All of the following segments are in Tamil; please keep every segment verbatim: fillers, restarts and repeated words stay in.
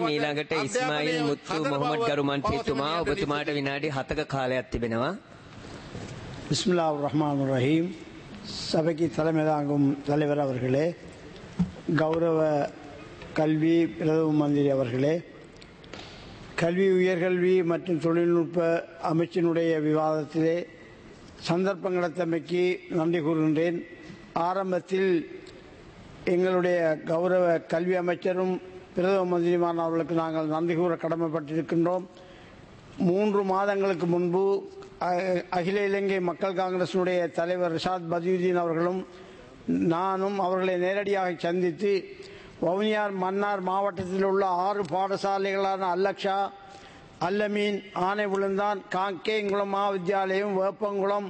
ඊළඟට ඉස්මායිල් මුත්තු මොහමඩ් ගරු මන්ත්‍රීතුමා ඔබතුමාට විනාඩි හතක කාලයක් තිබෙනවා. பிஸ்மில்லாஹ் ரஹ்மான் ரஹீம். சபைக்கு தலைமை தாங்கும் தலைவர் அவர்களே, கௌரவ கல்வி பிரதம மந்திரி அவர்களே, கல்வி உயர்கல்வி மற்றும் தொழில்நுட்ப அமைச்சினுடைய விவாதத்திலே சந்தர்ப்பங்களத்தமைக்கு நன்றி கூறுகின்றேன். ஆரம்பத்தில் எங்களுடைய கௌரவ கல்வி அமைச்சரும் பிரதம மந்திரிமான அவர்களுக்கு நாங்கள் நன்றி கூற கடமைப்பட்டிருக்கின்றோம். மூன்று மாதங்களுக்கு முன்பு அகில இலங்கை மக்கள் காங்கிரசினுடைய தலைவர் ரிஷாத் பதியுதீன் அவர்களும் நானும் அவர்களை நேரடியாக சந்தித்து வவுனியார் மன்னார் மாவட்டத்தில் உள்ள ஆறு பாடசாலைகளான அல்லக்ஷா, அல்லமீன், ஆனை விழுந்தான், காங்கேங்குளம் மகாவித்தியாலயம், வேப்பங்குளம்,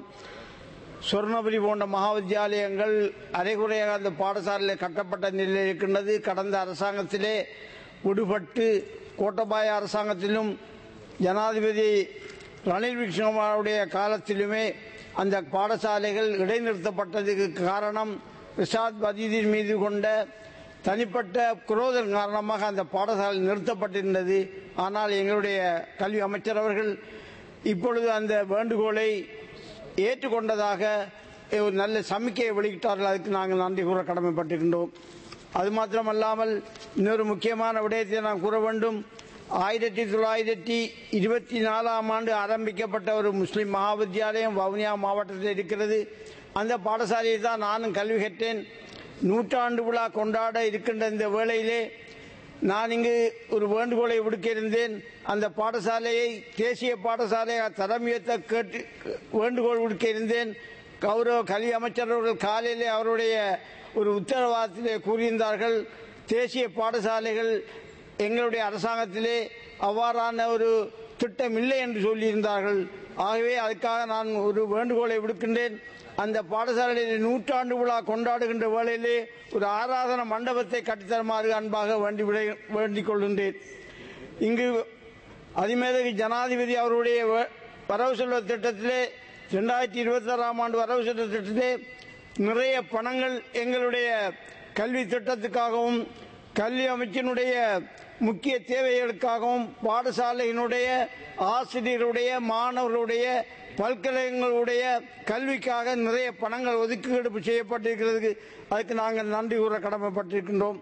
சொர்ணபுரி போன்ற மகாவித்தியாலயங்கள் அரைகுறையாக அந்த பாடசாலையில் கட்டப்பட்ட நிலையில் இருக்கின்றது. கடந்த அரசாங்கத்திலே விடுபட்டு கோட்டபாய அரசாங்கத்திலும் ஜனாதிபதி ரணில் விக்ரமசிங்கவுடைய காலத்திலுமே அந்த பாடசாலைகள் இடைநிறுத்தப்பட்டதுக்கு காரணம் ரிஷாத் பதியுதீன் மீது கொண்ட தனிப்பட்ட குரோதம் காரணமாக அந்த பாடசாலை நிறுத்தப்பட்டிருந்தது. ஆனால் எங்களுடைய கல்வி அமைச்சர் அவர்கள் இப்பொழுது அந்த வேண்டுகோளை ஏற்றுக்கொண்டதாக ஒரு நல்ல சமிக்கையை வெளியிட்டார்கள். அதுக்கு நாங்கள் நன்றி கூற கடமைப்பட்டிருக்கின்றோம். அது மாத்திரமல்லாமல் இன்னொரு முக்கியமான விடயத்தை நான் கூற வேண்டும். ஆயிரத்தி தொள்ளாயிரத்தி இருபத்தி நாலாம் ஆண்டு ஆரம்பிக்கப்பட்ட ஒரு முஸ்லிம் மகாவித்தியாலயம் வவுனியா மாவட்டத்தில் இருக்கிறது. அந்த பாடசாலையில் தான் நானும் கல்வி கற்றேன். நூற்றாண்டு விழா கொண்டாட இருக்கின்ற இந்த வேளையிலே நான் இங்கு ஒரு வேண்டுகோளை விடுக்க இருந்தேன். அந்த பாடசாலையை தேசிய பாடசாலையை தரம் உயர்த்த கேட்டு வேண்டுகோள் விடுக்க இருந்தேன். கௌரவ கல்வி அமைச்சர் அவர்கள் காலையிலே அவருடைய ஒரு உத்தரவாதத்திலே கூறியிருந்தார்கள், தேசிய பாடசாலைகள் எங்களுடைய அரசாங்கத்திலே அவ்வாறான ஒரு திட்டம் இல்லை என்று சொல்லியிருந்தார்கள். ஆகவே அதுக்காக நான் ஒரு வேண்டுகோளை விடுக்கின்றேன். அந்த பாடசாலையில் நூற்றாண்டு விழா கொண்டாடுகின்ற வேளையிலே ஒரு ஆராதன மண்டபத்தை கட்டித்தருமாறு அன்பாக வேண்டி வேண்டிக் கொள்கின்றேன். இங்கு அதிமேதகு ஜனாதிபதி அவருடைய வரவு செலவு திட்டத்திலே இரண்டாயிரத்தி இருபத்தி ஆறாம் ஆண்டு வரவு செலவு திட்டத்திலே நிறைய பணங்கள் எங்களுடைய கல்வி திட்டத்துக்காகவும் கல்வி அமைச்சினுடைய முக்கிய தேவைகளுக்காகவும் பாடசாலையினுடைய ஆசிரியருடைய மாணவர்களுடைய பல்கலைக்கழகங்களுடைய கல்விக்காக நிறைய பணங்கள் ஒதுக்கீடு செய்யப்பட்டிருக்கிறது. அதுக்கு நாங்கள் நன்றி கூற கடமைப்பட்டிருக்கின்றோம்.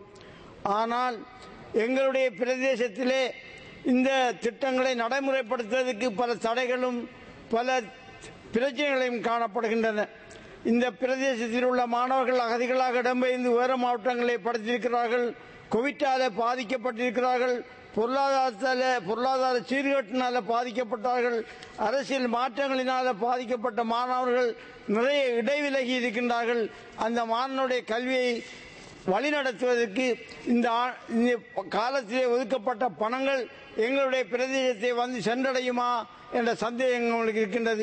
ஆனால் எங்களுடைய பிரதேசத்திலே இந்த திட்டங்களை நடைமுறைப்படுத்துவதற்கு பல தடைகளும் பல பிரச்சனைகளையும் காணப்படுகின்றன. இந்த பிரதேசத்தில் உள்ள மாணவர்கள் அகதிகளாக இடம்பெயர்ந்து வேறு மாவட்டங்களை படித்திருக்கிறார்கள். கோவிட்டால பாதிக்கப்பட்டிருக்கிறார்கள். பொருளாதாரத்தால பொருளாதார சீர்கேட்டினால பாதிக்கப்பட்டார்கள். அரசியல் மாற்றங்களினால பாதிக்கப்பட்ட மாணவர்கள் நிறைய இடைவிலகி இருக்கின்றார்கள். அந்த மாணவனுடைய கல்வியை வழிநடத்துவதற்கு இந்த காலத்திலே ஒதுக்கப்பட்ட பணங்கள் எங்களுடைய பிரதேசத்தை வந்து சென்றடையுமா என்ற சந்தேகம் எங்களுக்கு இருக்கின்றது.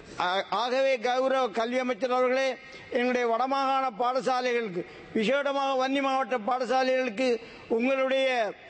ஆகவே கௌரவ கல்வி அமைச்சர் அவர்களே, எங்களுடைய வடமாகாண பாடசாலைகளுக்கு விசேடமாக வன்னி மாவட்ட பாடசாலைகளுக்கு உங்களுடைய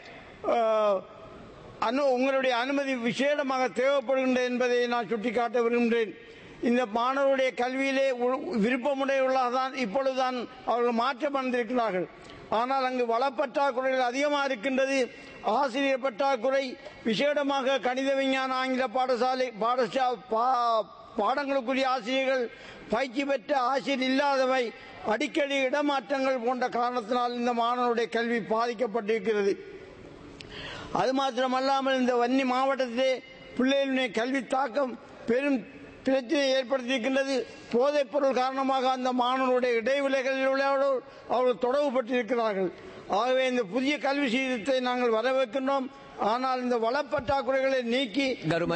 உங்களுடைய அனுமதி விசேடமாக தேவைப்படுகின்றது என்பதை நான் சுட்டிக்காட்ட விரும்புகிறேன். இந்த மாணவருடைய கல்வியிலே விருப்பமுடையவர்களாக இப்பொழுதுதான் அவர்கள் மாற்றம் அடைந்திருக்கிறார்கள். ஆனால் அங்கு வளப்பற்றாக்குறைகள் அதிகமாக இருக்கின்றது. ஆசிரியர் பற்றாக்குறை, விசேடமாக கணித விஞ்ஞான ஆங்கில பாடசாலை பாடசா பாடங்களுக்குரிய ஆசிரியர்கள் பயிற்சி பெற்ற ஆசிரியர் இல்லாதவை, அடிக்கடி இடமாற்றங்கள் போன்ற காரணத்தினால் இந்த மாணவருடைய கல்வி பாதிக்கப்பட்டிருக்கிறது. அது மாத்திரமல்லாமல் இந்த வன்னி மாவட்டத்திலே பிள்ளைகளுடைய கல்வி தாக்கம் பெரும் பிரச்சனையை ஏற்படுத்தியிருக்கின்றது. போதைப் பொருள் காரணமாக அந்த மாணவருடைய இடைவிலைகளில் அவர்கள் தொடர்பு பெற்றிருக்கிறார்கள். ஆகவே இந்த புதிய கல்வி சீர்திருத்தத்தை நாங்கள் வரவேற்கின்றோம். ஆனால் இந்த வளப்பற்றாக்குறைகளை நீக்கி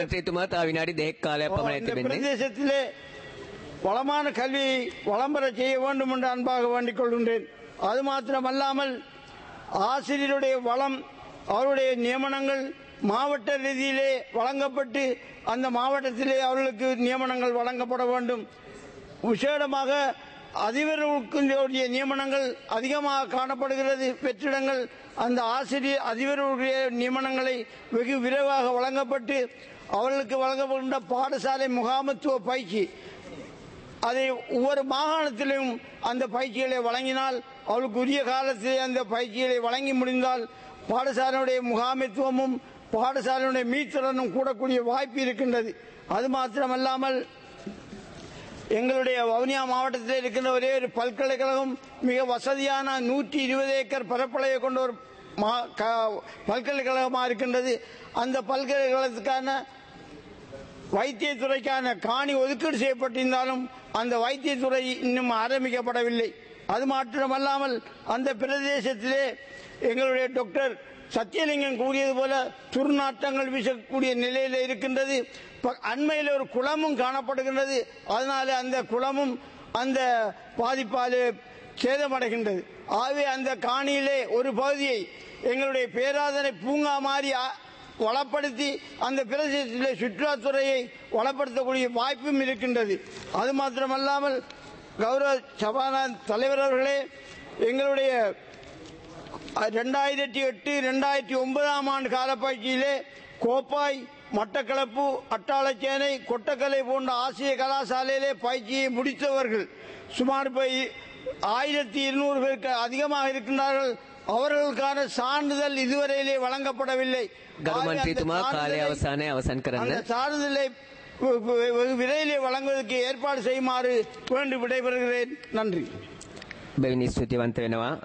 பிரதேசத்திலே வளமான கல்வியை வளம்பெற செய்ய வேண்டும் என்று அன்பாக வேண்டிக் கொள்கின்றேன். அது மாத்திரமல்லாமல் ஆசிரியருடைய வளம், அவருடைய நியமனங்கள் மாவட்ட ரீதியிலே வழங்கப்பட்டு அந்த மாவட்டத்திலே அவர்களுக்கு நியமனங்கள் வழங்கப்பட வேண்டும். விசேடமாக அதிபர்களுடைய நியமனங்கள் அதிகமாக காணப்படுகிறது. வெற்றிடங்கள் அந்த ஆசிரியர் அதிபர்களுடைய நியமனங்களை வெகு விரைவாக வழங்கப்பட்டு அவர்களுக்கு வழங்கப்படுகின்ற பாடசாலை முகாமத்துவ பயிற்சி அதை ஒவ்வொரு மாகாணத்திலும் அந்த பயிற்சிகளை வழங்கினால் அவர்களுக்கு உரிய காலத்திலே அந்த பயிற்சிகளை வழங்கி முடிந்தால் பாடசாலையுடைய முகாமைத்துவமும் பாடசாலையுடைய மீத்திறனும் கூடக்கூடிய வாய்ப்பு இருக்கின்றது. அது மாத்திரமல்லாமல் எங்களுடைய வவுனியா மாவட்டத்தில் இருக்கின்ற ஒரே ஒரு பல்கலைக்கழகம் மிக வசதியான நூற்றி இருபது ஏக்கர் பரப்பளவை கொண்ட ஒரு பல்கலைக்கழகமாக இருக்கின்றது. அந்த பல்கலைக்கழகத்துக்கான வைத்தியத்துறைக்கான காணி ஒதுக்கீடு செய்யப்பட்டிருந்தாலும் அந்த வைத்தியத்துறை இன்னும் ஆரம்பிக்கப்படவில்லை. அது மாத்திரமல்லாமல் அந்த பிரதேசத்திலே எங்களுடைய டாக்டர் சத்தியலிங்கம் கூறியது போல துர்நாற்றங்கள் வீசக்கூடிய நிலையில் இருக்கின்றது. அண்மையில் ஒரு குளமும் காணப்படுகின்றது. அதனால அந்த குளமும் அந்த பாதிப்பாலே சேதமடைகின்றது. ஆகவே அந்த காணியிலே ஒரு பகுதியை எங்களுடைய பேராதனை பூங்கா மாறி வளப்படுத்தி அந்த பிரதேசத்திலே சுற்றுலாத்துறையை வளப்படுத்தக்கூடிய வாய்ப்பும் இருக்கின்றது. அது மாத்திரமல்லாமல் கௌரவ சபாநாயகர் தலைவர் அவர்களே, எங்களுடைய இரண்டாயிரத்தி எட்டு இரண்டாயிரத்தி ஒன்பதாம் ஆண்டு காலப்பயிற்சியிலே கோப்பாய், மட்டக்களப்பு, அட்டாளச்சேனை, கொட்டக்கலை போன்ற ஆசிய கலாசாலையிலே பயிற்சியை முடித்தவர்கள் சுமார் ஆயிரத்தி இருநூறு பேருக்கு அதிகமாக இருக்கின்றார்கள். அவர்களுக்கான சான்றிதழ் இதுவரையிலே வழங்கப்படவில்லை. சான்றிதழை விரைவிலே வழங்குவதற்கு ஏற்பாடு செய்யுமாறு வேண்டி விடைபெறுகிறேன். நன்றி.